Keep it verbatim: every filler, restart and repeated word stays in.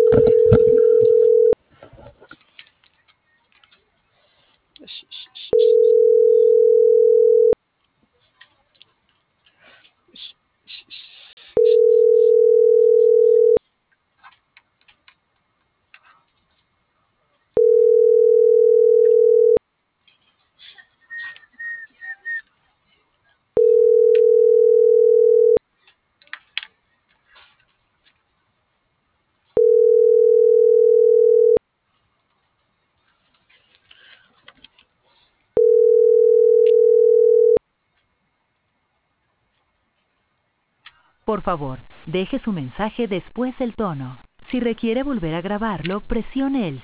Por favor, deje su mensaje después del tono. Si requiere volver a grabarlo, presione el